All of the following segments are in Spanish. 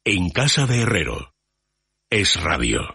En casa de Herrero. Es radio.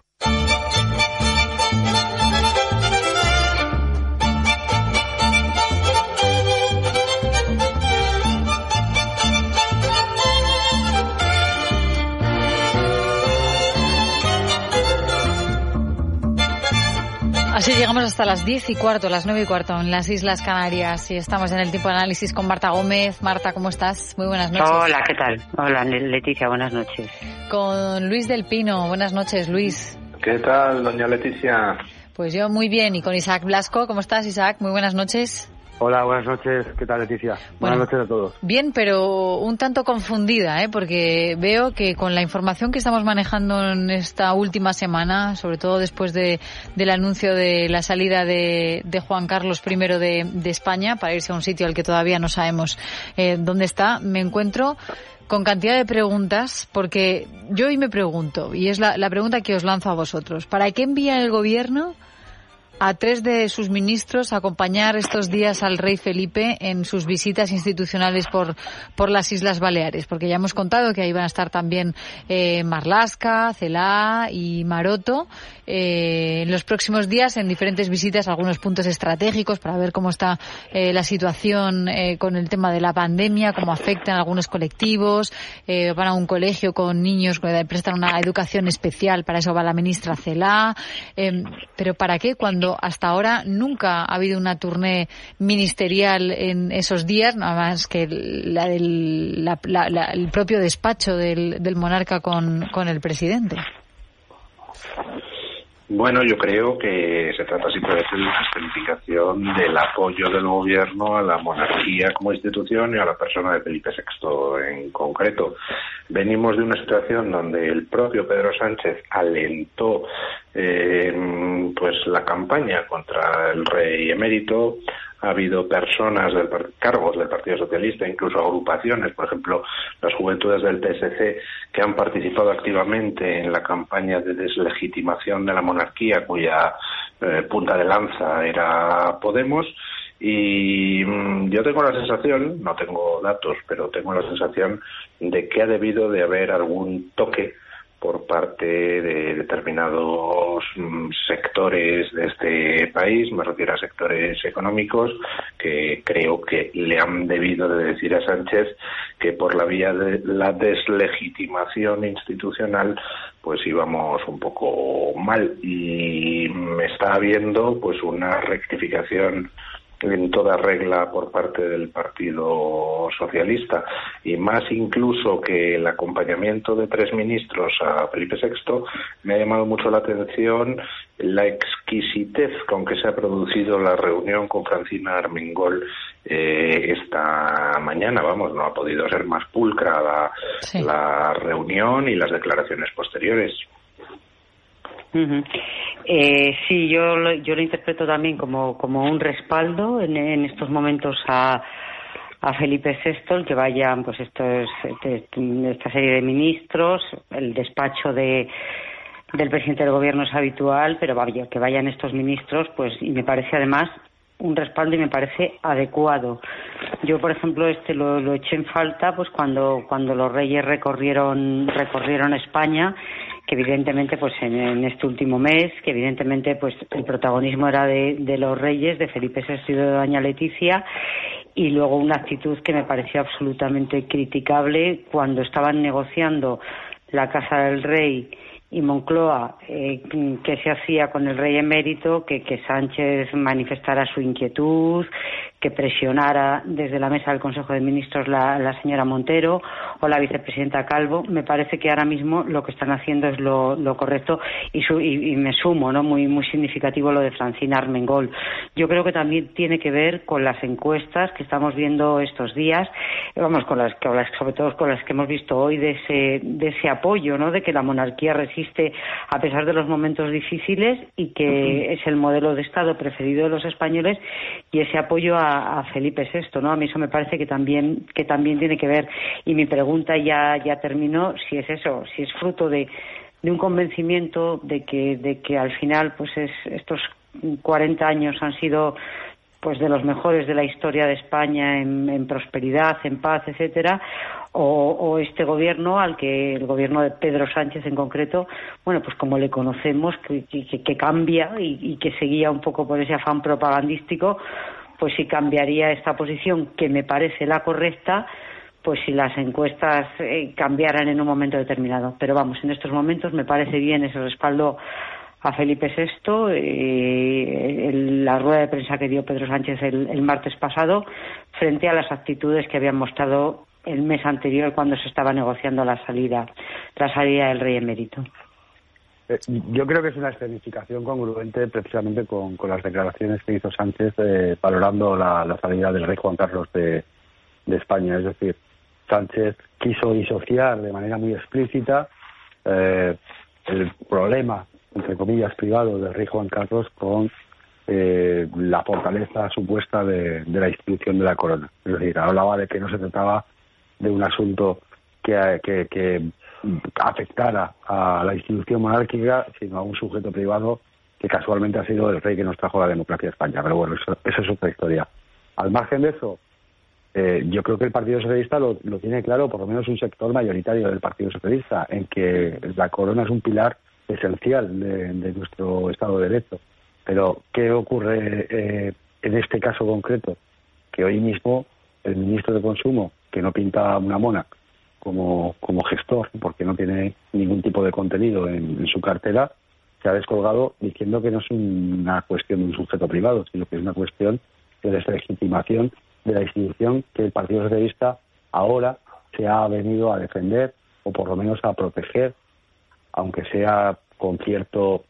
Así llegamos hasta las 10:15, las 9:15 en las Islas Canarias y estamos en el tiempo de análisis con Marta Gómez. Marta, ¿cómo estás? Muy buenas noches. Hola, ¿qué tal? Hola, Leticia, buenas noches. Con Luis del Pino. Buenas noches, Luis. ¿Qué tal, doña Leticia? Pues yo muy bien. Y con Isaac Blasco. ¿Cómo estás, Isaac? Muy buenas noches. Hola, buenas noches. ¿Qué tal, Leticia? Buenas noches a todos. Bien, pero un tanto confundida, porque veo que con la información que estamos manejando en esta última semana, sobre todo después del anuncio de la salida de Juan Carlos I de España para irse a un sitio al que todavía no sabemos dónde está, me encuentro con cantidad de preguntas, porque yo hoy me pregunto, y es la pregunta que os lanzo a vosotros: ¿para qué envía el gobierno a 3 de sus ministros a acompañar estos días al rey Felipe en sus visitas institucionales por las Islas Baleares? Porque ya hemos contado que ahí van a estar también Marlaska, Celaá y Maroto en los próximos días en diferentes visitas a algunos puntos estratégicos para ver cómo está la situación con el tema de la pandemia, cómo afectan a algunos colectivos. Van a un colegio con niños que prestan una educación especial, para eso va la ministra Celaá. Pero ¿para qué cuando hasta ahora nunca ha habido una tournée ministerial en esos días, nada más que el propio despacho del monarca con el presidente? Bueno, yo creo que se trata simplemente de una escenificación del apoyo del gobierno a la monarquía como institución y a la persona de Felipe VI en concreto. Venimos de una situación donde el propio Pedro Sánchez alentó pues la campaña contra el rey emérito. Ha habido personas cargos del Partido Socialista, incluso agrupaciones, por ejemplo, las juventudes del PSC, que han participado activamente en la campaña de deslegitimación de la monarquía, cuya punta de lanza era Podemos. Y yo tengo la sensación, no tengo datos, pero tengo la sensación de que ha debido de haber algún toque por parte de determinados sectores de este país, me refiero a sectores económicos, que creo que le han debido de decir a Sánchez que por la vía de la deslegitimación institucional pues íbamos un poco mal, y me está habiendo pues una rectificación en toda regla por parte del Partido Socialista, y más incluso que el acompañamiento de 3 ministros a Felipe VI, me ha llamado mucho la atención la exquisitez con que se ha producido la reunión con Francina Armengol esta mañana. Vamos, no ha podido ser más pulcra la reunión y las declaraciones posteriores. Uh-huh. Sí, yo lo interpreto también como un respaldo en estos momentos a Felipe VI, el que vayan pues esta serie de ministros. El despacho del presidente del gobierno es habitual, pero que vayan estos ministros, pues, y me parece además un respaldo y me parece adecuado. Yo, por ejemplo, lo eché en falta pues cuando los reyes recorrieron España, que evidentemente pues en este último mes, que evidentemente pues el protagonismo era de los reyes, de Felipe VI y de doña Leticia, y luego una actitud que me pareció absolutamente criticable cuando estaban negociando la Casa del Rey y Moncloa, que se hacía con el rey emérito, que Sánchez manifestara su inquietud, que presionara desde la mesa del Consejo de Ministros la señora Montero o la vicepresidenta Calvo. Me parece que ahora mismo lo que están haciendo es lo correcto, y me sumo, ¿no? Muy significativo lo de Francina Armengol. Yo creo que también tiene que ver con las encuestas que estamos viendo estos días, sobre todo con las que hemos visto hoy, de ese apoyo, ¿no? De que la monarquía resiste a pesar de los momentos difíciles y que es el modelo de Estado preferido de los españoles, y ese apoyo a Felipe VI, ¿no? A mí eso me parece que también tiene que ver. Y mi pregunta ya terminó, si es eso, si es fruto de un convencimiento de que al final pues estos 40 años han sido pues de los mejores de la historia de España en prosperidad, en paz, etcétera, o este gobierno, el gobierno de Pedro Sánchez en concreto, bueno, pues como le conocemos, que cambia y que seguía un poco por ese afán propagandístico, pues sí cambiaría esta posición, que me parece la correcta, pues si las encuestas cambiaran en un momento determinado. Pero vamos, en estos momentos me parece bien ese respaldo a Felipe VI, la rueda de prensa que dio Pedro Sánchez el martes pasado, frente a las actitudes que habían mostrado el mes anterior cuando se estaba negociando la salida del rey emérito. Yo creo que es una escenificación congruente precisamente con las declaraciones que hizo Sánchez valorando la salida del rey Juan Carlos de España. Es decir, Sánchez quiso disociar de manera muy explícita el problema, entre comillas, privado del rey Juan Carlos con la fortaleza supuesta de la institución de la corona. Es decir, hablaba de que no se trataba de un asunto que afectara a la institución monárquica, sino a un sujeto privado que casualmente ha sido el rey que nos trajo la democracia a España. Pero bueno, eso es otra historia. Al margen de eso, yo creo que el Partido Socialista lo tiene claro, por lo menos un sector mayoritario del Partido Socialista, en que la corona es un pilar esencial de nuestro Estado de Derecho. Pero, ¿qué ocurre en este caso concreto? Que hoy mismo el ministro de Consumo, que no pinta una mona como gestor, porque no tiene ningún tipo de contenido en su cartera, se ha descolgado diciendo que no es una cuestión de un sujeto privado, sino que es una cuestión de deslegitimación de la institución que el Partido Socialista ahora se ha venido a defender, o por lo menos a proteger, aunque sea con cierto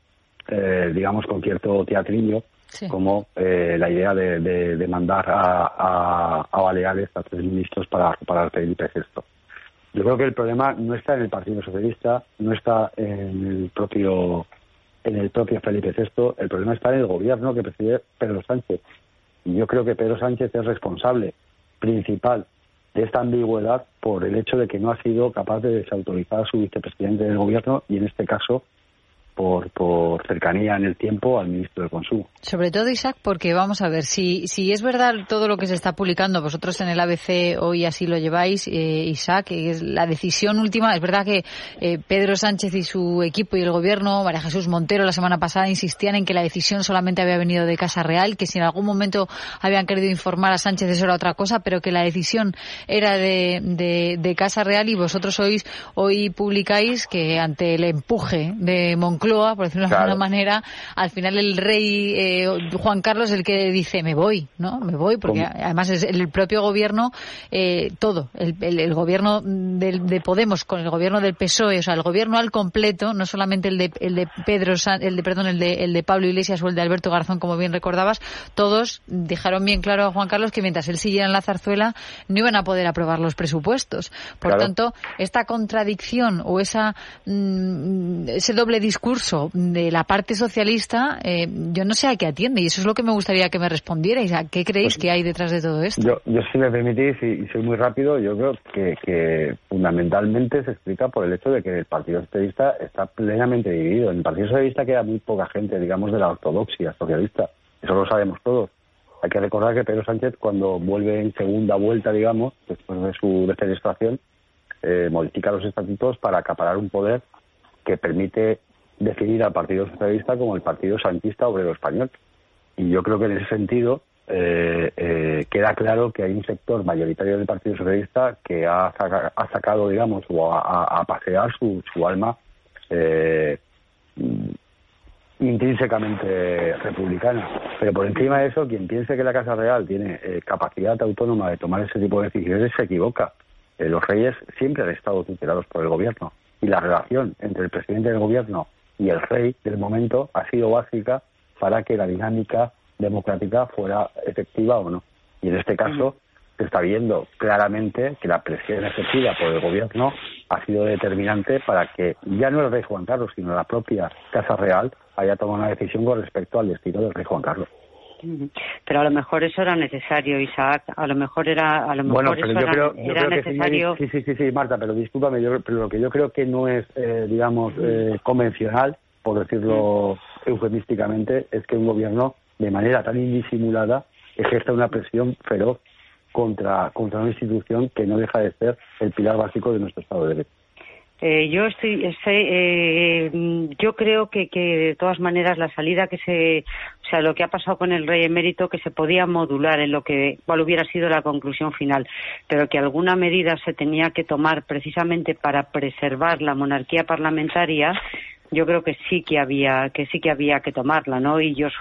teatrillo, sí, como la idea de mandar a Baleares a 3 ministros para Felipe VI. Yo creo que el problema no está en el Partido Socialista, no está en el propio Felipe VI, el problema está en el gobierno que preside Pedro Sánchez. Y yo creo que Pedro Sánchez es responsable principal de esta ambigüedad por el hecho de que no ha sido capaz de desautorizar a su vicepresidente del gobierno y en este caso por cercanía en el tiempo al ministro de Consumo. Sobre todo, Isaac, porque vamos a ver, si es verdad todo lo que se está publicando, vosotros en el ABC hoy así lo lleváis, Isaac, es la decisión última. Es verdad que Pedro Sánchez y su equipo y el gobierno, María Jesús Montero la semana pasada, insistían en que la decisión solamente había venido de Casa Real, que si en algún momento habían querido informar a Sánchez eso era otra cosa, pero que la decisión era de Casa Real, y vosotros hoy publicáis que ante el empuje de Moncloa, por decirlo de alguna manera, al final el rey Juan Carlos es el que dice me voy, porque además es el propio gobierno, todo, el gobierno de Podemos con el gobierno del PSOE, o sea, el gobierno al completo, no solamente el de Pablo Iglesias o el de Alberto Garzón, como bien recordabas, todos dijeron bien claro a Juan Carlos que mientras él siguiera en la zarzuela no iban a poder aprobar los presupuestos. Por tanto, esta contradicción o ese doble discurso de la parte socialista, yo no sé a qué atiende, y eso es lo que me gustaría que me respondierais. ¿A qué creéis que hay detrás de todo esto? Yo si me permitís, y soy muy rápido, yo creo que fundamentalmente se explica por el hecho de que el Partido Socialista está plenamente dividido. En el Partido Socialista queda muy poca gente, digamos, de la ortodoxia socialista. Eso lo sabemos todos. Hay que recordar que Pedro Sánchez, cuando vuelve en segunda vuelta, digamos, después de su defenestración, modifica los estatutos para acaparar un poder que permite definir al Partido Socialista como el Partido Sanchista Obrero Español. Y yo creo que en ese sentido queda claro que hay un sector mayoritario del Partido Socialista que ha sacado, digamos, o a pasear su alma intrínsecamente republicana. Pero por encima de eso, quien piense que la Casa Real tiene capacidad autónoma de tomar ese tipo de decisiones se equivoca. Los reyes siempre han estado tutelados por el gobierno, y la relación entre el presidente del gobierno y el rey del momento ha sido básica para que la dinámica democrática fuera efectiva o no. Y en este caso se está viendo claramente que la presión ejercida por el gobierno ha sido determinante para que ya no el rey Juan Carlos, sino la propia Casa Real haya tomado una decisión con respecto al destino del rey Juan Carlos. Pero a lo mejor eso era necesario, Isaac. Necesario. Sí, Marta, pero discúlpame, pero lo que yo creo que no es, convencional, por decirlo eufemísticamente, es que un gobierno, de manera tan indisimulada, ejerza una presión feroz contra una institución que no deja de ser el pilar básico de nuestro Estado de Derecho. Yo creo que de todas maneras la salida lo que ha pasado con el rey emérito, que se podía modular en cuál hubiera sido la conclusión final, pero que alguna medida se tenía que tomar precisamente para preservar la monarquía parlamentaria. Yo creo que sí que había que tomarla, ¿no? Y yo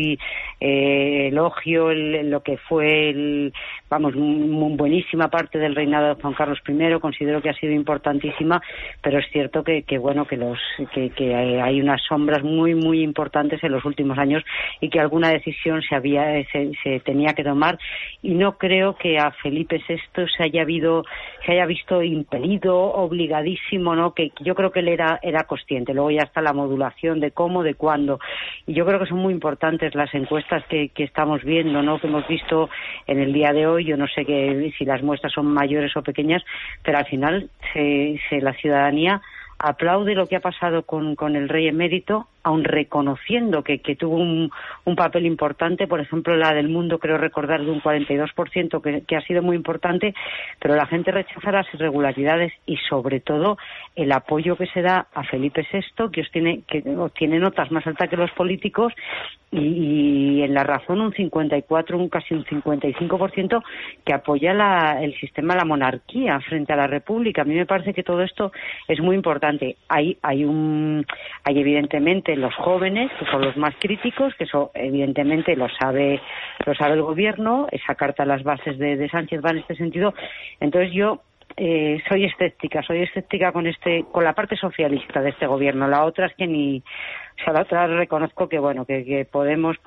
elogio lo que fue buenísima parte del reinado de Juan Carlos I. Considero que ha sido importantísima, pero es cierto que hay unas sombras muy muy importantes en los últimos años y que alguna decisión se tenía que tomar, y no creo que a Felipe VI se haya visto impelido, obligadísimo, ¿no? Que yo creo que él era consciente. Luego ya está la modulación de cómo, de cuándo, y yo creo que son muy importantes las encuestas que estamos viendo, ¿no? Que hemos visto en el día de hoy. Yo no sé si las muestras son mayores o pequeñas, pero al final la ciudadanía aplaude lo que ha pasado con el rey emérito, aun reconociendo que tuvo un papel importante. Por ejemplo, la del Mundo, creo recordar, de un 42%, que ha sido muy importante, pero la gente rechaza las irregularidades y sobre todo el apoyo que se da a Felipe VI, que obtiene notas más altas que los políticos, y en La Razón casi un 55% que apoya el sistema, la monarquía frente a la república. A mí me parece que todo esto es muy importante. Hay evidentemente los jóvenes, que son los más críticos, que eso evidentemente lo sabe el gobierno. Esa carta a las bases de Sánchez va en este sentido. Entonces yo soy escéptica con la parte socialista de este gobierno. La otra es que la otra reconozco que Podemos,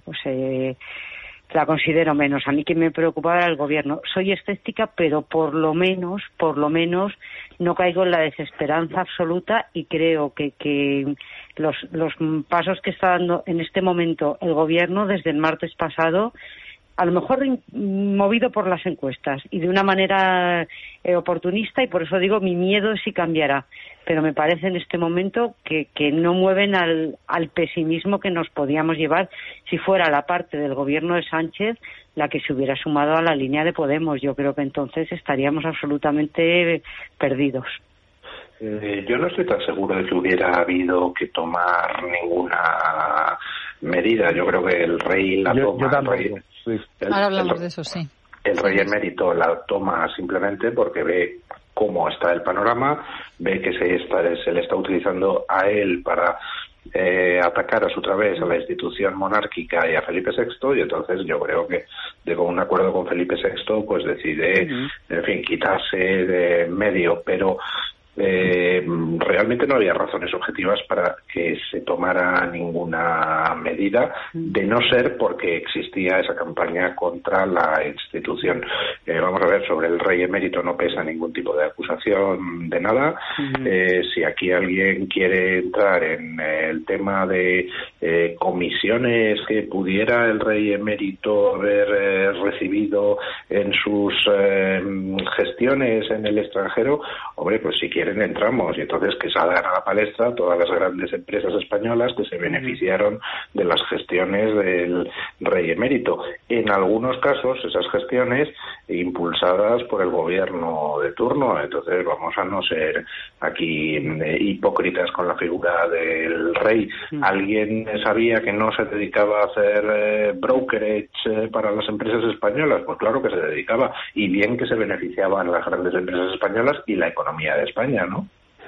la considero menos. A mí que me preocupaba era el gobierno. Soy escéptica, pero por lo menos no caigo en la desesperanza absoluta, y creo que los pasos que está dando en este momento el gobierno desde el martes pasado, a lo mejor movido por las encuestas y de una manera oportunista, y por eso digo, mi miedo es si cambiará, pero me parece en este momento que no mueven al pesimismo que nos podíamos llevar si fuera la parte del gobierno de Sánchez la que se hubiera sumado a la línea de Podemos. Yo creo que entonces estaríamos absolutamente perdidos. Yo no estoy tan seguro de que hubiera habido que tomar ninguna medida. Yo creo que el rey la toma. Ahora hablamos de eso, sí. El rey emérito la toma simplemente porque ve cómo está el panorama, ve que se le está utilizando a él para atacar a su través a la institución monárquica y a Felipe VI, y entonces yo creo que de un acuerdo con Felipe VI pues decide, en fin, quitarse de medio, pero realmente no había razones objetivas para que se tomara ninguna medida, de no ser porque existía esa campaña contra la institución. Vamos a ver, sobre el rey emérito no pesa ningún tipo de acusación de nada. Si aquí alguien quiere entrar en el tema de comisiones que pudiera el rey emérito haber recibido en sus gestiones en el extranjero, hombre, pues si quieren entramos, y entonces que salgan a la palestra todas las grandes empresas españolas que se beneficiaron de las gestiones del rey emérito. En algunos casos esas gestiones impulsadas por el gobierno de turno. Entonces vamos a no ser aquí hipócritas con la figura del rey. ¿Alguien sabía que no se dedicaba a hacer brokerage para las empresas españolas? Pues claro que se dedicaba, y bien que se beneficiaban las grandes empresas españolas y la economía de España, ¿no?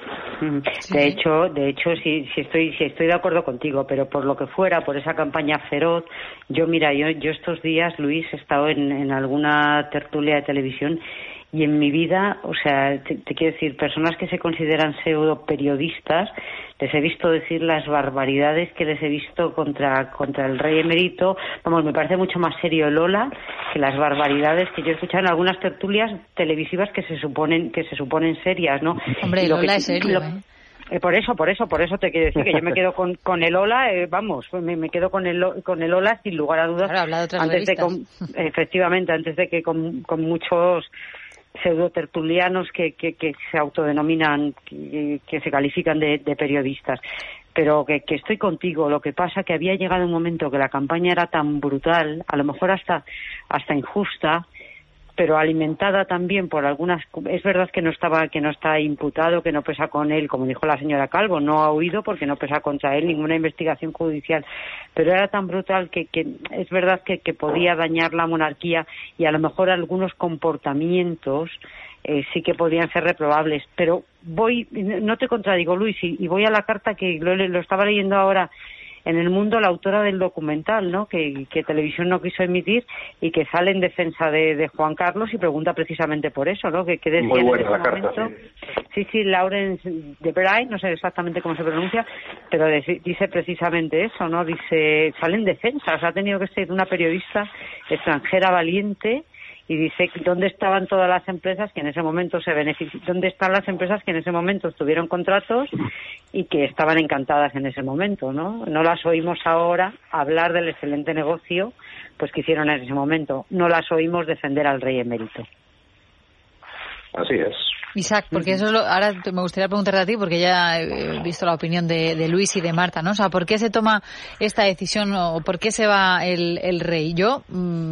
De hecho sí estoy de acuerdo contigo, pero por lo que fuera, por esa campaña feroz, yo estos días, Luis, he estado en alguna tertulia de televisión, y en mi vida, o sea, te quiero decir, personas que se consideran pseudo periodistas, les he visto decir las barbaridades que les he visto contra el rey emérito. Vamos, me parece mucho más serio el Ola que las barbaridades que yo he escuchado en algunas tertulias televisivas que se suponen serias, ¿no? Hombre, el Ola es serio, Por eso te quiero decir que yo me quedo con el Ola, me quedo con el Ola sin lugar a dudas. Claro, habla de otras efectivamente, antes de que con muchos pseudo-tertulianos que se autodenominan, que se califican de periodistas. pero que estoy contigo. Lo que pasa que había llegado un momento que la campaña era tan brutal, a lo mejor hasta injusta, pero alimentada también por algunas. Es verdad que no está imputado, que no pesa con él, como dijo la señora Calvo, no ha huido porque no pesa contra él ninguna investigación judicial, pero era tan brutal que es verdad que podía dañar la monarquía, y a lo mejor algunos comportamientos sí que podrían ser reprobables. Pero no te contradigo, Luis, y voy a la carta que lo estaba leyendo ahora en El Mundo, la autora del documental, ¿no?, que Televisión no quiso emitir, y que sale en defensa de Juan Carlos y pregunta precisamente por eso, ¿no?, que decía muy buena en ese la momento. Carta, Sí, Laurence de Bray, no sé exactamente cómo se pronuncia, pero dice precisamente eso, ¿no? Dice, sale en defensa, o sea, ha tenido que ser una periodista extranjera valiente. Y dice, ¿dónde estaban todas las empresas que en ese momento dónde están las empresas que en ese momento tuvieron contratos y que estaban encantadas en ese momento, ¿no? No las oímos ahora hablar del excelente negocio pues que hicieron en ese momento. No las oímos defender al rey emérito. Así es. Isaac, porque eso es ahora me gustaría preguntarte a ti, porque ya he visto la opinión de Luis y de Marta, ¿no? O sea, ¿por qué se toma esta decisión o por qué se va el rey? Yo,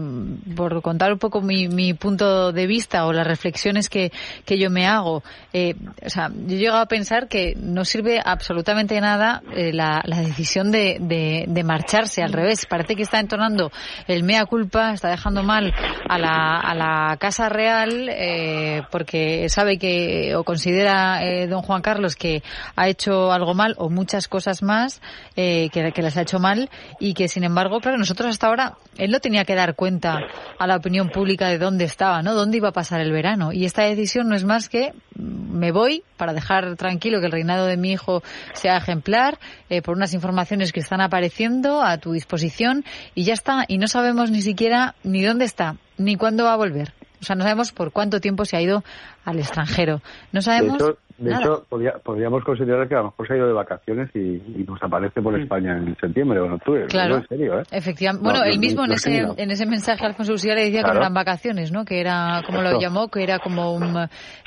por contar un poco mi punto de vista o las reflexiones que yo me hago, o sea, yo he llegado a pensar que no sirve absolutamente nada la decisión de marcharse. Al revés, parece que está entonando el mea culpa, está dejando mal a la Casa Real, porque sabe que o considera don Juan Carlos que ha hecho algo mal o muchas cosas más que las ha hecho mal, y que sin embargo, claro, nosotros hasta ahora él no tenía que dar cuenta a la opinión pública de dónde estaba, ¿no?, dónde iba a pasar el verano, y esta decisión no es más que me voy para dejar tranquilo que el reinado de mi hijo sea ejemplar, por unas informaciones que están apareciendo a tu disposición, y ya está, y no sabemos ni siquiera ni dónde está ni cuándo va a volver. O sea, no sabemos por cuánto tiempo se ha ido al extranjero. No sabemos De hecho, podríamos considerar que a lo mejor se ha ido de vacaciones y nos aparece por España en septiembre o en octubre. Claro, en serio, ¿eh? Efectivamente. Bueno, él mismo en ese mensaje a Alfonso Ursía le decía, claro, que no eran vacaciones, ¿no? Que era, como lo llamó, que era como un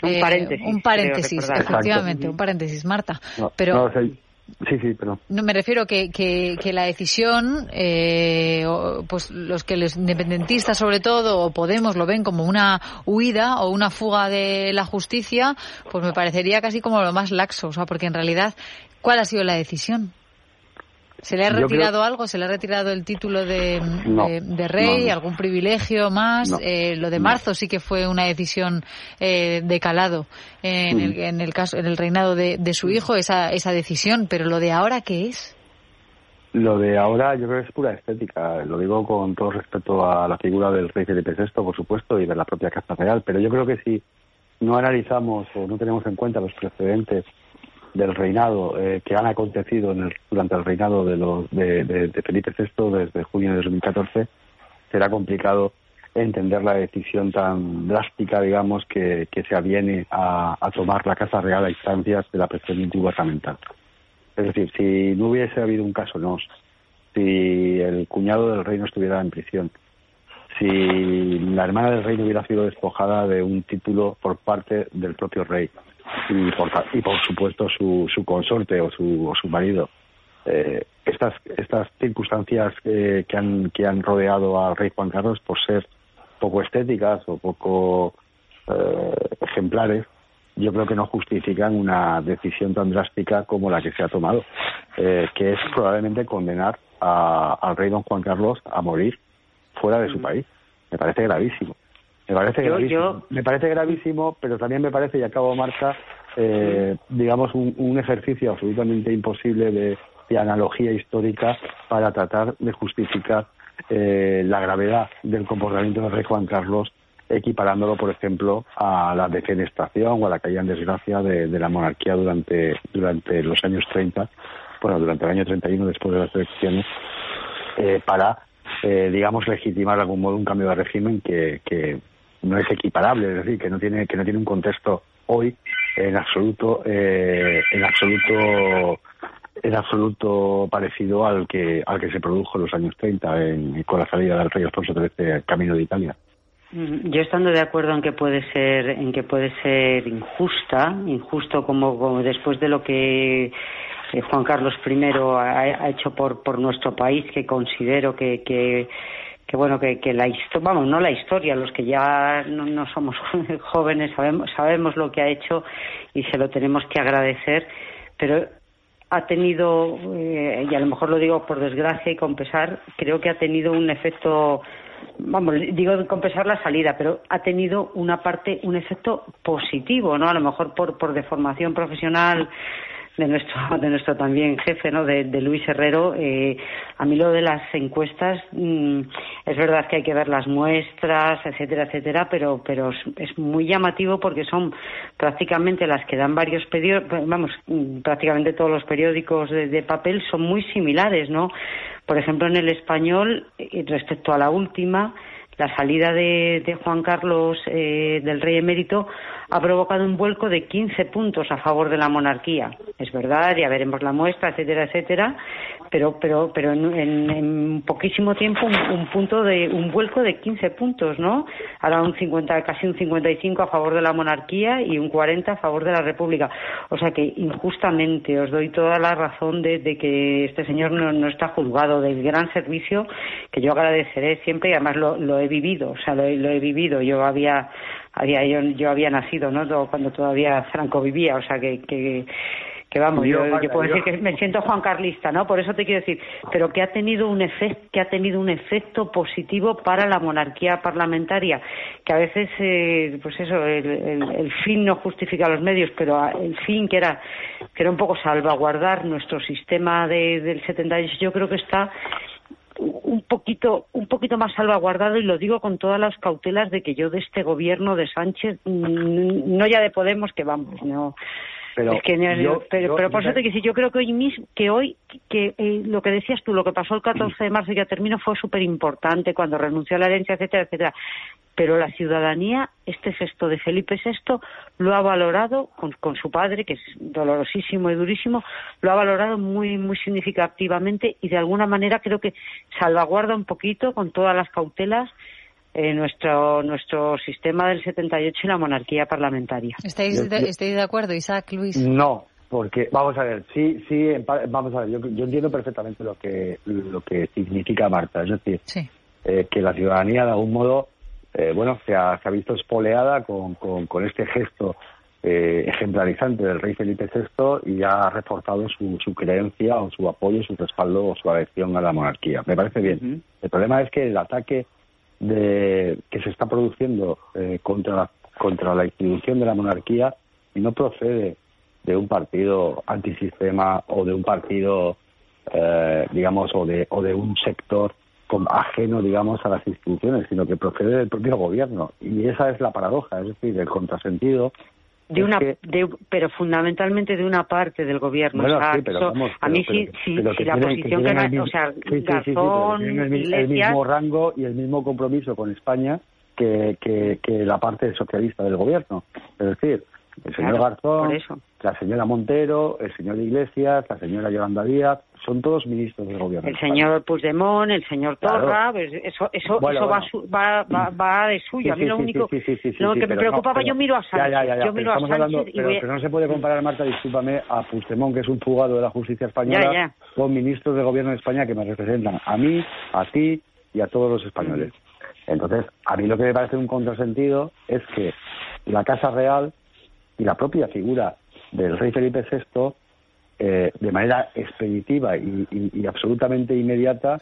paréntesis, efectivamente, un paréntesis, Marta. Pero... Sí, pero no, me refiero que la decisión, pues los independentistas sobre todo, o Podemos, lo ven como una huida o una fuga de la justicia, pues me parecería casi como lo más laxo, o sea, porque en realidad, ¿cuál ha sido la decisión? ¿Se le ha retirado algo? ¿Se le ha retirado el título de rey? No. ¿Algún privilegio más? No. Lo de marzo sí que fue una decisión de calado en el reinado de su hijo, esa decisión. Pero lo de ahora, ¿qué es? Lo de ahora yo creo que es pura estética. Lo digo con todo respeto a la figura del rey Felipe VI, por supuesto, y de la propia Casa Real. Pero yo creo que si no analizamos o no tenemos en cuenta los precedentes del reinado que han acontecido durante el reinado de Felipe VI desde junio de 2014, será complicado entender la decisión tan drástica, digamos, que se aviene a tomar la Casa Real a instancias de la presión gubernamental. Es decir, si no hubiese habido un caso Nos, si el cuñado del rey no estuviera en prisión, si la hermana del rey no hubiera sido despojada de un título por parte del propio rey, y por supuesto su consorte o su marido, estas circunstancias que han rodeado al rey Juan Carlos, por ser poco estéticas o poco ejemplares, yo creo que no justifican una decisión tan drástica como la que se ha tomado, que es probablemente condenar al rey don Juan Carlos a morir fuera de su país. Me parece gravísimo. Me parece gravísimo, pero también me parece, y acabo, Marta, digamos, un ejercicio absolutamente imposible de analogía histórica para tratar de justificar la gravedad del comportamiento del rey Juan Carlos, equiparándolo, por ejemplo, a la defenestración o a la caída en desgracia de la monarquía durante los años 30, durante el año 31 después de las elecciones, para, digamos, legitimar de algún modo un cambio de régimen que no es equiparable, es decir, que no tiene un contexto hoy en absoluto parecido al que se produjo en los años 30 con la salida del rey Alfonso XIII al camino de Italia. Yo estando de acuerdo en que puede ser injusto como después de lo que Juan Carlos I ha hecho por nuestro país, que considero que bueno, que la historia, vamos, no la historia, los que ya no somos jóvenes sabemos lo que ha hecho y se lo tenemos que agradecer, pero ha tenido, y a lo mejor lo digo por desgracia y con pesar, creo que ha tenido un efecto, vamos, digo con pesar la salida, pero ha tenido un efecto positivo, ¿no? A lo mejor por deformación profesional de nuestro también jefe, ¿no? De Luis Herrero. A mí lo de las encuestas, es verdad que hay que ver las muestras, etcétera, etcétera, pero es muy llamativo porque son prácticamente las que dan varios periódicos, vamos, prácticamente todos los periódicos de papel son muy similares, ¿no? Por ejemplo, en El Español, respecto a la última, la salida de Juan Carlos, del rey emérito, ha provocado un vuelco de 15 puntos a favor de la monarquía. Es verdad, ya veremos la muestra, etcétera, etcétera, pero en poquísimo tiempo un vuelco de 15 puntos, ¿no? Ahora casi un 55 a favor de la monarquía y un 40 a favor de la república. O sea que injustamente os doy toda la razón de que este señor no está juzgado, del gran servicio que yo agradeceré siempre, y además lo he vivido, o sea, lo he vivido. Yo había nacido, ¿no? Cuando todavía Franco vivía, o sea que vamos, yo puedo decir que me siento juancarlista, ¿no? Por eso te quiero decir, pero que ha tenido un efecto positivo para la monarquía parlamentaria, que a veces, pues eso, el fin no justifica los medios, pero el fin que era un poco salvaguardar nuestro sistema del 78, yo creo que está un poquito más salvaguardado, y lo digo con todas las cautelas de que yo de este gobierno de Sánchez, no ya de Podemos, que vamos, no. Pero por eso te quiero decir, yo creo que hoy lo que decías tú, lo que pasó el 14 de marzo, ya terminó, fue súper importante cuando renunció a la herencia, etcétera, etcétera. Pero la ciudadanía, este gesto de Felipe VI, lo ha valorado con su padre, que es dolorosísimo y durísimo, lo ha valorado muy, muy significativamente, y de alguna manera creo que salvaguarda un poquito, con todas las cautelas, nuestro sistema del 78 y la monarquía parlamentaria. ¿Estáis de acuerdo, Isaac, Luis? No, porque vamos a ver, vamos a ver, yo entiendo perfectamente lo que significa, Marta, es decir, sí, que la ciudadanía de algún modo se ha visto espoleada con este gesto ejemplarizante del rey Felipe VI, y ha reforzado su creencia o su apoyo, su respaldo o su adhesión a la monarquía. Me parece bien. Uh-huh. El problema es que el ataque que se está produciendo contra la institución de la monarquía no procede de un partido antisistema o de un partido, digamos, o de un sector ajeno, digamos, a las instituciones, sino que procede del propio gobierno. Y esa es la paradoja, es decir, el contrasentido. Pero fundamentalmente de una parte del gobierno. Bueno, o sea, sí, pero vamos, a mí si la posición que Garzón, el mismo rango y el mismo compromiso con España que la parte socialista del gobierno. Es decir, el señor Garzón, la señora Montero, el señor Iglesias, la señora Yolanda Díaz, son todos ministros del gobierno. El señor Puigdemont, el señor Torra, pues eso va de suyo. A mí lo único que me preocupaba, yo miro a Sánchez. Pero no se puede comparar, Marta, discúlpame, a Puigdemont, que es un fugado de la justicia española, con ministros del gobierno de España que me representan a mí, a ti y a todos los españoles. Entonces, a mí lo que me parece un contrasentido es que la Casa Real y la propia figura del rey Felipe VI, de manera expeditiva y absolutamente inmediata,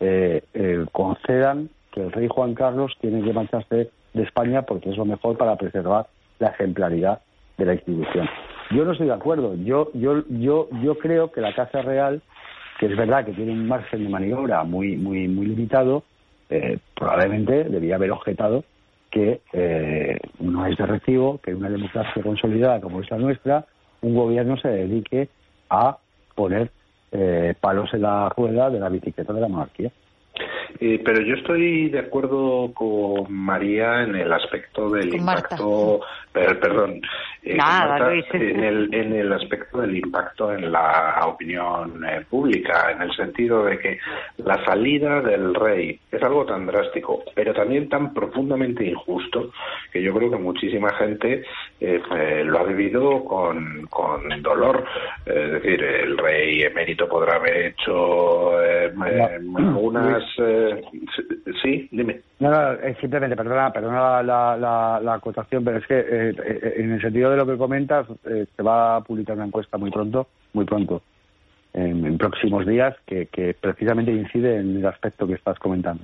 concedan que el rey Juan Carlos tiene que marcharse de España porque es lo mejor para preservar la ejemplaridad de la institución. Yo no estoy de acuerdo. Yo creo que la Casa Real, que es verdad que tiene un margen de maniobra muy muy muy limitado, probablemente debía haber objetado que no es de recibo que en una democracia consolidada como es la nuestra, un gobierno se dedique a poner palos en la rueda de la bicicleta de la monarquía. Pero yo estoy de acuerdo con María en el aspecto del impacto, perdón, Nada, Luis. en el aspecto del impacto en la opinión pública, en el sentido de que la salida del rey es algo tan drástico, pero también tan profundamente injusto, que yo creo que muchísima gente lo ha vivido con dolor. Es decir, el rey emérito podrá haber hecho algunas... sí, dime. No, simplemente, perdona la acotación, pero es que en el sentido de lo que comentas, se va a publicar una encuesta muy pronto, en próximos días, que precisamente incide en el aspecto que estás comentando.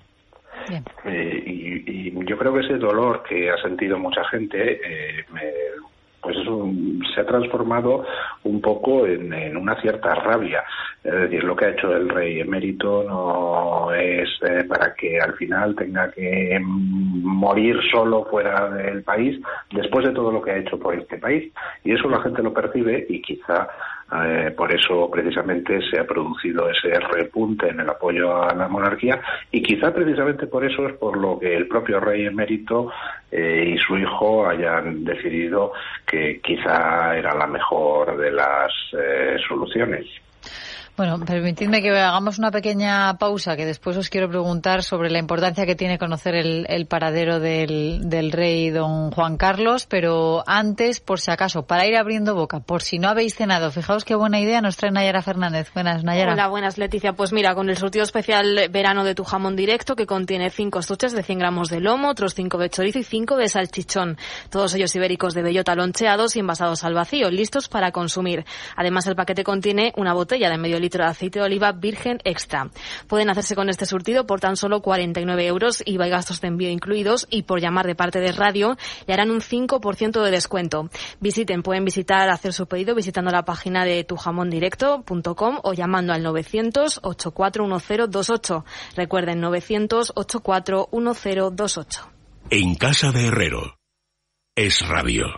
Y yo creo que ese dolor que ha sentido mucha gente pues eso se ha transformado un poco en una cierta rabia. Es decir, lo que ha hecho el rey emérito no es para que al final tenga que morir solo fuera del país, después de todo lo que ha hecho por este país. Y eso la gente lo percibe, y quizá por eso precisamente se ha producido ese repunte en el apoyo a la monarquía, y quizá precisamente por eso es por lo que el propio rey emérito y su hijo hayan decidido que quizá era la mejor de las soluciones. Bueno, permitidme que hagamos una pequeña pausa, que después os quiero preguntar sobre la importancia que tiene conocer el paradero del rey don Juan Carlos, pero antes, por si acaso, para ir abriendo boca, por si no habéis cenado, fijaos qué buena idea nos trae Nayara Fernández. Buenas, Nayara. Hola, buenas, Leticia. Pues mira, con el surtido especial verano de Tu Jamón Directo, que contiene 5 estuches de 100 gramos de lomo, otros 5 de chorizo y 5 de salchichón, todos ellos ibéricos de bellota loncheados y envasados al vacío, listos para consumir. Además, el paquete contiene una botella de medio litro de aceite de oliva virgen extra. Pueden hacerse con este surtido por tan solo 49 euros, IVA y gastos de envío incluidos, y por llamar de parte de Radio le harán un 5% de descuento. Pueden hacer su pedido visitando la página de tujamondirecto.com o llamando al 900-841028. Recuerden, 900-841028. En Casa de Herrero. Es Radio.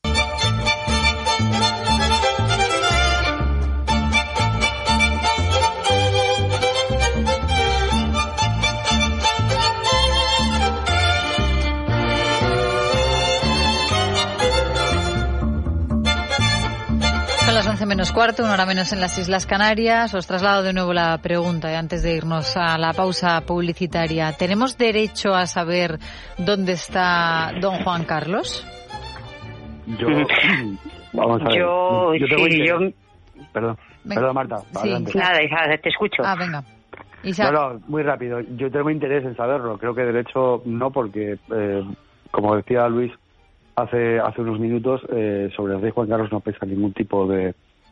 Son las 11 menos cuarto, una hora menos en las Islas Canarias. Os traslado de nuevo la pregunta antes de irnos a la pausa publicitaria. ¿Tenemos derecho a saber dónde está don Juan Carlos? Vamos a ver. Perdón, Marta. Sí. Nada, hija, te escucho. Venga. No, muy rápido. Yo tengo interés en saberlo. Creo que derecho no, porque, como decía Luis hace unos minutos, sobre el rey Juan Carlos no pesa ningún tipo de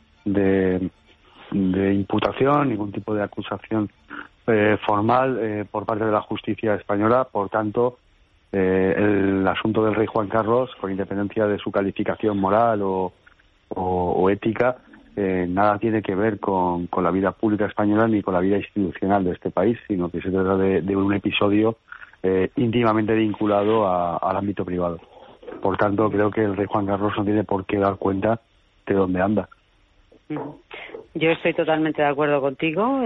imputación, ningún tipo de acusación formal por parte de la justicia española. Por tanto, el asunto del rey Juan Carlos, con independencia de su calificación moral o ética, nada tiene que ver con la vida pública española ni con la vida institucional de este país, sino que se trata de un episodio íntimamente vinculado al ámbito privado. Por tanto, creo que el rey Juan Carlos no tiene por qué dar cuenta de dónde anda. Yo estoy totalmente de acuerdo contigo.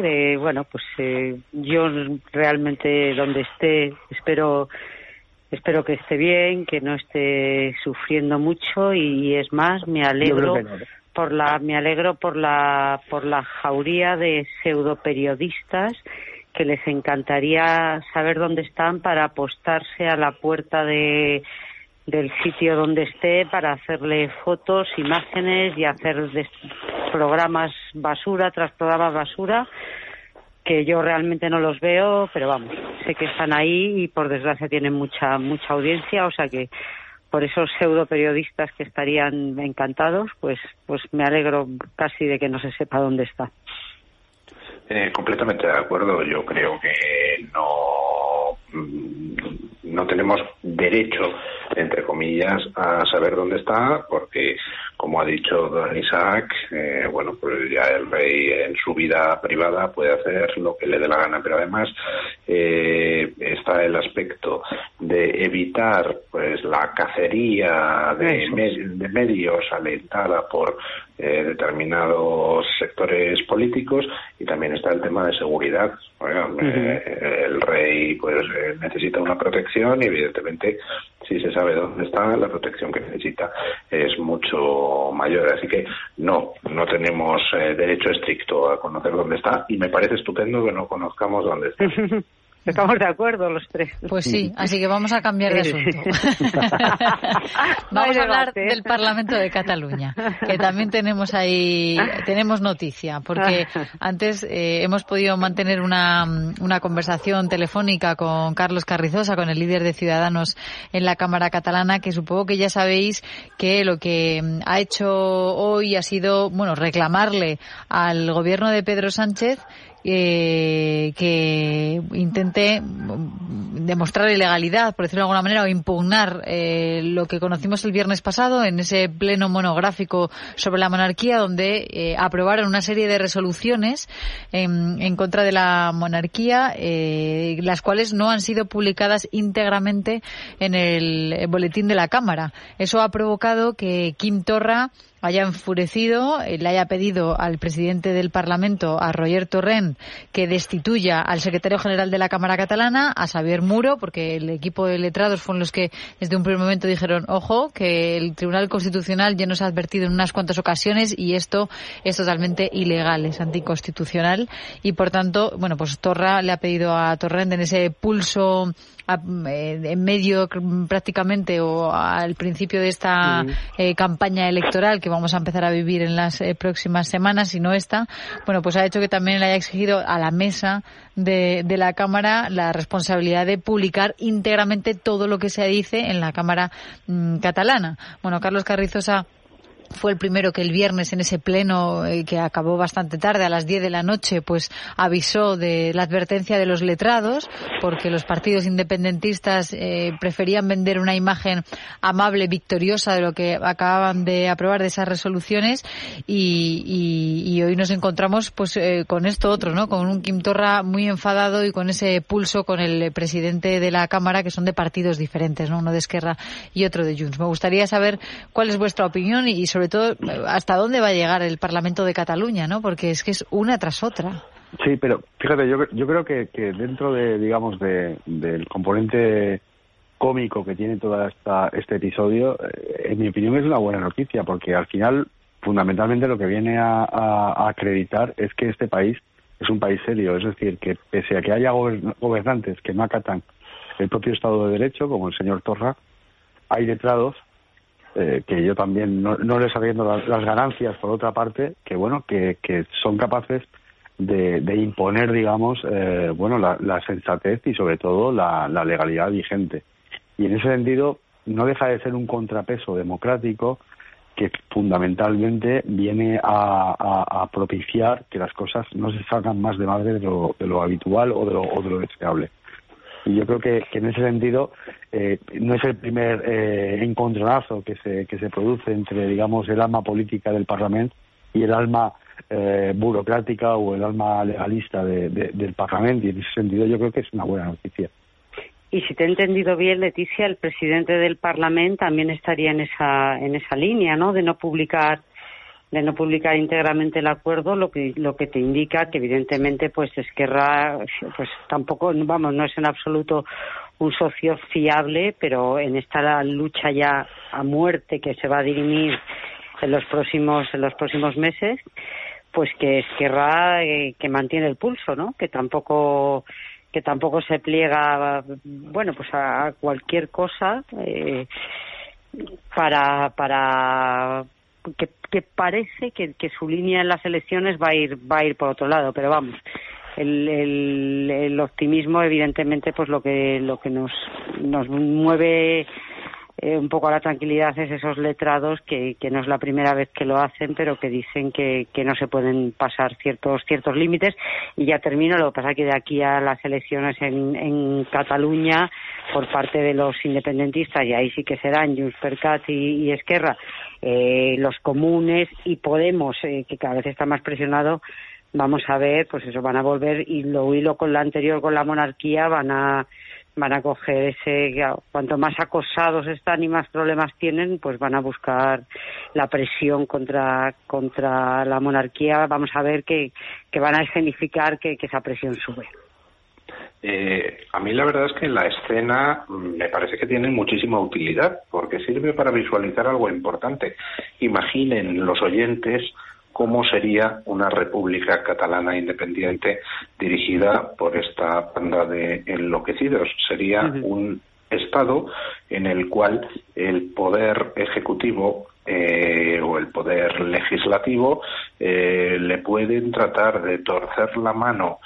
Yo realmente donde esté espero que esté bien, que no esté sufriendo mucho, y es más, me alegro por la jauría de pseudoperiodistas que les encantaría saber dónde están para apostarse a la puerta del sitio donde esté para hacerle fotos, imágenes y hacer programas basura tras programas basura, que yo realmente no los veo, pero vamos, sé que están ahí y por desgracia tienen mucha audiencia, o sea que por esos pseudo periodistas que estarían encantados, pues me alegro casi de que no se sepa dónde está. Completamente de acuerdo. Yo creo que no tenemos derecho, entre comillas, a saber dónde está, porque como ha dicho don Isaac, pues ya el rey en su vida privada puede hacer lo que le dé la gana, pero además está el aspecto de evitar pues la cacería de medios alentada por determinados sectores políticos, y también está el tema de seguridad. El rey pues necesita una protección, y evidentemente si se sabe dónde está, la protección que necesita es mucho mayor. Así que no tenemos derecho estricto a conocer dónde está, y me parece estupendo que no conozcamos dónde está. Estamos de acuerdo los tres. Pues sí, así que vamos a cambiar de asunto. Vamos a hablar del Parlamento de Cataluña, que también tenemos noticia, porque antes hemos podido mantener una conversación telefónica con Carlos Carrizosa, con el líder de Ciudadanos en la Cámara catalana, que supongo que ya sabéis que lo que ha hecho hoy ha sido, reclamarle al gobierno de Pedro Sánchez que intente demostrar ilegalidad, por decirlo de alguna manera, o impugnar lo que conocimos el viernes pasado en ese pleno monográfico sobre la monarquía, donde aprobaron una serie de resoluciones en contra de la monarquía, las cuales no han sido publicadas íntegramente en el boletín de la Cámara. Eso ha provocado que Quim Torra haya enfurecido, le haya pedido al presidente del Parlamento, a Roger Torrent, que destituya al secretario general de la Cámara catalana, a Xavier Muro, porque el equipo de letrados fueron los que desde un primer momento dijeron, ojo, que el Tribunal Constitucional ya nos ha advertido en unas cuantas ocasiones y esto es totalmente ilegal, es anticonstitucional, y por tanto, pues Torra le ha pedido a Torrent en ese pulso en medio prácticamente o al principio de esta campaña electoral que vamos a empezar a vivir en las próximas semanas, si no esta, pues ha hecho que también le haya exigido a la mesa de la Cámara la responsabilidad de publicar íntegramente todo lo que se dice en la Cámara catalana. Carlos Carrizosa fue el primero que el viernes en ese pleno que acabó bastante tarde, a las 10 de la noche, pues avisó de la advertencia de los letrados, porque los partidos independentistas preferían vender una imagen amable, victoriosa de lo que acababan de aprobar de esas resoluciones, y hoy nos encontramos pues con esto otro, ¿no? Con un Quim Torra muy enfadado y con ese pulso con el presidente de la Cámara, que son de partidos diferentes, ¿no? Uno de Esquerra y otro de Junts. Me gustaría saber cuál es vuestra opinión y sobre todo hasta dónde va a llegar el Parlamento de Cataluña, ¿no? Porque es que es una tras otra. Sí, pero fíjate, yo creo que dentro de, digamos, del componente cómico que tiene todo este episodio, en mi opinión es una buena noticia, porque al final, fundamentalmente, lo que viene a acreditar es que este país es un país serio, es decir, que pese a que haya gobernantes que no acatan el propio Estado de Derecho, como el señor Torra, hay letrados que yo también no les arriendo las ganancias, por otra parte, que son capaces de imponer, digamos, la sensatez y sobre todo la legalidad vigente. Y en ese sentido no deja de ser un contrapeso democrático que fundamentalmente viene a propiciar que las cosas no se salgan más de madre de lo habitual o de lo deseable. Y yo creo que en ese sentido no es el primer encontronazo que se produce entre, digamos, el alma política del Parlamento y el alma burocrática o el alma legalista del Parlamento, y en ese sentido yo creo que es una buena noticia. Y si te he entendido bien, Leticia, el presidente del Parlamento también estaría en esa línea, ¿no? De no publicar íntegramente el acuerdo, lo que te indica que evidentemente pues Esquerra pues tampoco, no es en absoluto un socio fiable, pero en esta lucha ya a muerte que se va a dirimir en los próximos meses, pues que Esquerra que mantiene el pulso, ¿no? Que tampoco se pliega pues a cualquier cosa para que parece que su línea en las elecciones va a ir por otro lado, pero vamos, el optimismo evidentemente pues lo que nos mueve un poco a la tranquilidad es esos letrados que no es la primera vez que lo hacen, pero que dicen que no se pueden pasar ciertos límites. Y ya termino, lo que pasa es que de aquí a las elecciones en Cataluña por parte de los independentistas, y ahí sí que serán Junts per Cat y Esquerra, los comunes y Podemos, que cada vez está más presionado. Vamos a ver, pues eso, van a volver, y lo hilo con la anterior, con la monarquía, van a coger cuanto más acosados están y más problemas tienen, pues van a buscar la presión contra la monarquía. Vamos a ver que van a escenificar que esa presión sube. A mí la verdad es que la escena me parece que tiene muchísima utilidad, porque sirve para visualizar algo importante. Imaginen los oyentes cómo sería una república catalana independiente dirigida por esta banda de enloquecidos. Sería un Estado en el cual el poder ejecutivo o el poder legislativo le pueden tratar de torcer la mano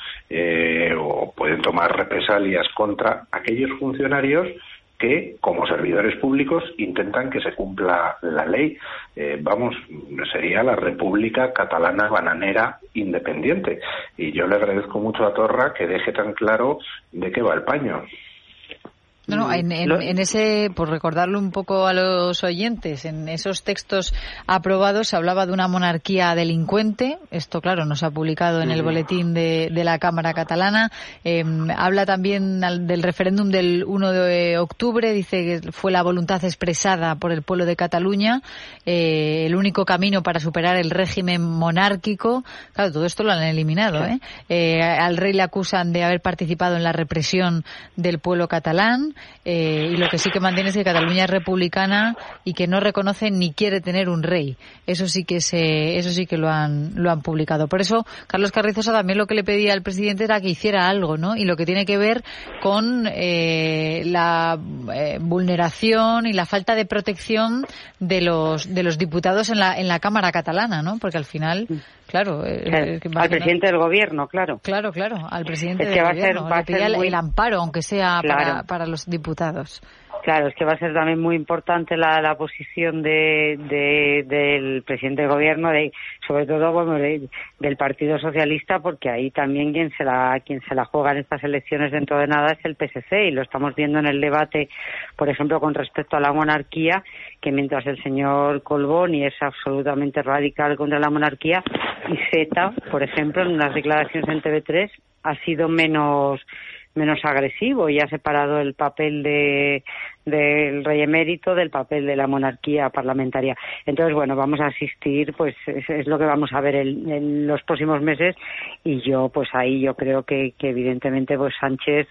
o pueden tomar represalias contra aquellos funcionarios que, como servidores públicos, intentan que se cumpla la ley. Sería la República Catalana Bananera Independiente. Y yo le agradezco mucho a Torra que deje tan claro de qué va el paño. No, en ese, por recordarlo un poco a los oyentes, en esos textos aprobados se hablaba de una monarquía delincuente. Esto, claro, no se ha publicado en el boletín de la Cámara Catalana. Habla también del referéndum del 1 de octubre. Dice que fue la voluntad expresada por el pueblo de Cataluña, el único camino para superar el régimen monárquico. Claro, todo esto lo han eliminado, al rey le acusan de haber participado en la represión del pueblo catalán. Y lo que sí que mantiene es que Cataluña es republicana y que no reconoce ni quiere tener un rey. Eso sí que lo han publicado. Por eso Carlos Carrizosa también lo que le pedía al presidente era que hiciera algo, ¿no? Y lo que tiene que ver con la vulneración y la falta de protección de los diputados en la Cámara catalana, ¿no? Porque al final, claro, al presidente del gobierno, claro, al presidente del gobierno le pedía el amparo, aunque sea para los diputados. Claro, es que va a ser también muy importante la posición del presidente del gobierno, sobre todo del Partido Socialista, porque ahí también quien se la juega en estas elecciones dentro de nada es el PSC, y lo estamos viendo en el debate, por ejemplo, con respecto a la monarquía, que mientras el señor Collboni es absolutamente radical contra la monarquía, Iceta, por ejemplo, en unas declaraciones en TV3 ha sido menos agresivo y ha separado el papel del rey emérito del papel de la monarquía parlamentaria. Entonces, bueno, vamos a asistir, pues es lo que vamos a ver en los próximos meses, y yo creo que evidentemente pues Sánchez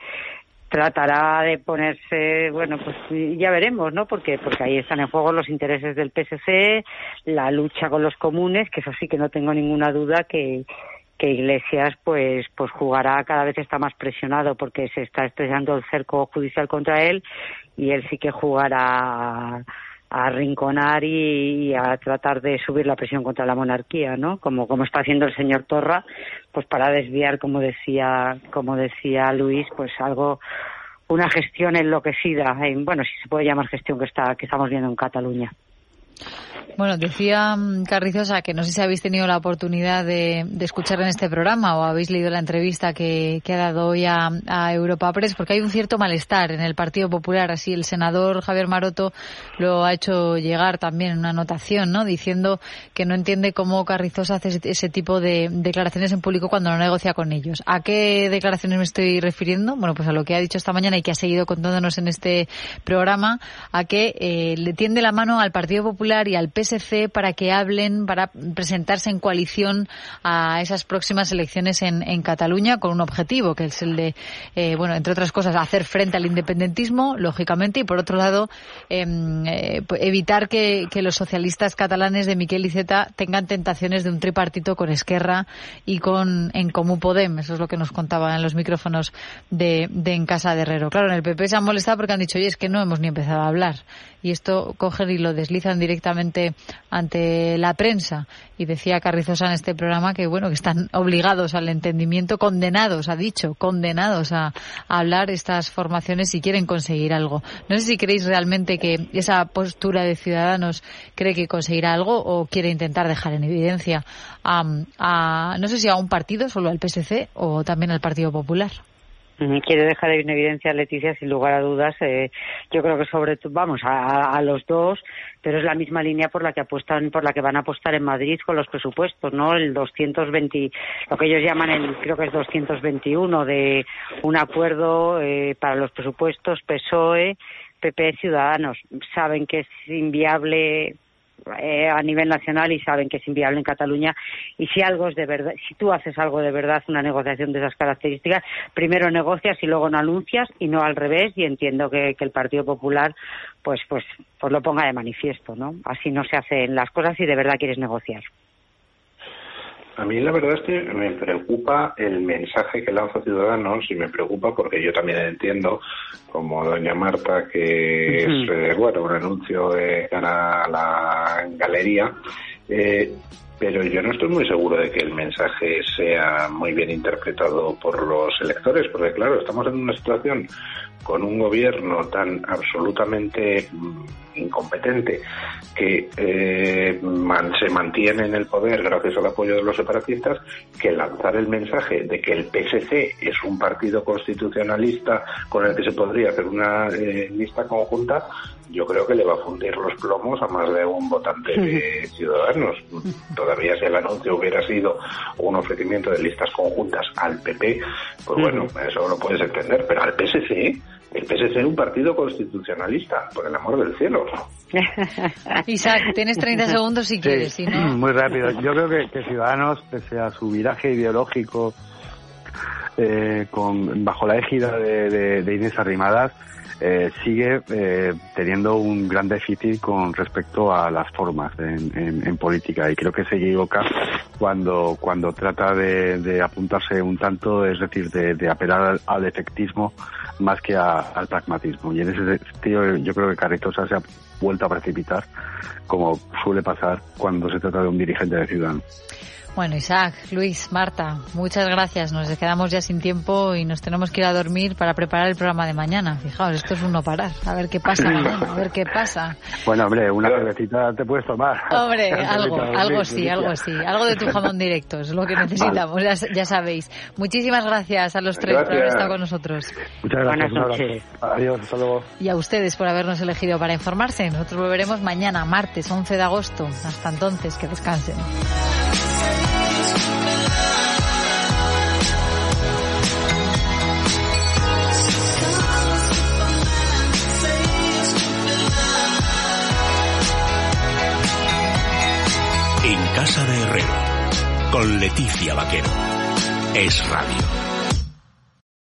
tratará de ponerse, bueno, pues ya veremos, ¿no? Porque ahí están en juego los intereses del PSC, la lucha con los comunes, que eso sí que no tengo ninguna duda que Iglesias pues jugará, cada vez está más presionado porque se está estrellando el cerco judicial contra él, y él sí que jugará a arrinconar y a tratar de subir la presión contra la monarquía, ¿no? Como está haciendo el señor Torra, pues para desviar, como decía Luis, pues una gestión enloquecida, bueno, si se puede llamar gestión que estamos viendo en Cataluña. Bueno, decía Carrizosa que no sé si habéis tenido la oportunidad de escuchar en este programa o habéis leído la entrevista que ha dado hoy a Europa Press, porque hay un cierto malestar en el Partido Popular. Así el senador Javier Maroto lo ha hecho llegar también en una anotación, ¿no? Diciendo que no entiende cómo Carrizosa hace ese tipo de declaraciones en público cuando no negocia con ellos. ¿A qué declaraciones me estoy refiriendo? Bueno, pues a lo que ha dicho esta mañana y que ha seguido contándonos en este programa, a que le tiende la mano al Partido Popular y al PSC para que hablen, para presentarse en coalición a esas próximas elecciones en Cataluña, con un objetivo, que es el de, entre otras cosas, hacer frente al independentismo, lógicamente, y por otro lado, evitar que los socialistas catalanes de Miquel Iceta tengan tentaciones de un tripartito con Esquerra y con En Comú Podem. Eso es lo que nos contaban en los micrófonos de En Casa de Herrero. Claro, en el PP se han molestado porque han dicho, oye, es que no hemos ni empezado a hablar. Y esto cogen y lo deslizan directamente ante la prensa. Y decía Carrizosa en este programa que están obligados al entendimiento, condenados a hablar estas formaciones si quieren conseguir algo. No sé si creéis realmente que esa postura de Ciudadanos cree que conseguirá algo o quiere intentar dejar en evidencia no sé si a un partido, solo al PSC o también al Partido Popular. Quiere dejar en evidencia, Leticia, sin lugar a dudas. Yo creo que sobre todo, vamos, a los dos, pero es la misma línea por la que van a apostar en Madrid con los presupuestos, ¿no? El 220, lo que ellos llaman creo que es 221, de un acuerdo para los presupuestos PSOE, PP, Ciudadanos. Saben que es inviable a nivel nacional y saben que es inviable en Cataluña, y si algo es de verdad, si tú haces algo de verdad, una negociación de esas características, primero negocias y luego no anuncias, y no al revés, y entiendo que el Partido Popular pues lo ponga de manifiesto, ¿no? Así no se hacen las cosas si de verdad quieres negociar. A mí la verdad es que me preocupa el mensaje que lanza Ciudadanos, y me preocupa porque yo también entiendo, como doña Marta, que es un anuncio de cara a la galería, pero yo no estoy muy seguro de que el mensaje sea muy bien interpretado por los electores, porque claro, estamos en una situación con un gobierno tan absolutamente incompetente que se mantiene en el poder gracias al apoyo de los separatistas, que lanzar el mensaje de que el PSC es un partido constitucionalista con el que se podría hacer una lista conjunta, yo creo que le va a fundir los plomos a más de un votante de Ciudadanos. Todavía si el anuncio hubiera sido un ofrecimiento de listas conjuntas al PP, pues bueno, eso lo puedes entender, pero al PSC, el PSC es un partido constitucionalista, por el amor del cielo. Isaac, tienes 30 segundos si quieres, si no... Muy rápido. Yo creo que Ciudadanos, pese a su viraje ideológico bajo la égida de Inés Arrimadas, sigue teniendo un gran déficit con respecto a las formas en política, y creo que se equivoca cuando trata de apuntarse un tanto, es decir, de apelar al efectismo más que al pragmatismo, y en ese sentido yo creo que Carrizosa se ha vuelto a precipitar, como suele pasar cuando se trata de un dirigente de Ciudadanos. Bueno, Isaac, Luis, Marta, muchas gracias. Nos quedamos ya sin tiempo y nos tenemos que ir a dormir para preparar el programa de mañana. Fijaos, esto es un no parar. A ver qué pasa mañana, a ver qué pasa. Bueno, hombre, una cervecita te puedes tomar. Hombre, algo sí. Algo de tu jamón directo, es lo que necesitamos, ya sabéis. Muchísimas gracias a los tres por haber estado con nosotros. Muchas gracias. Buenas noches. Adiós, hasta luego. Y a ustedes por habernos elegido para informarse. Nosotros volveremos mañana, martes 11 de agosto. Hasta entonces, que descansen. En Casa de Herrero, con Leticia Vaquero. Es Radio.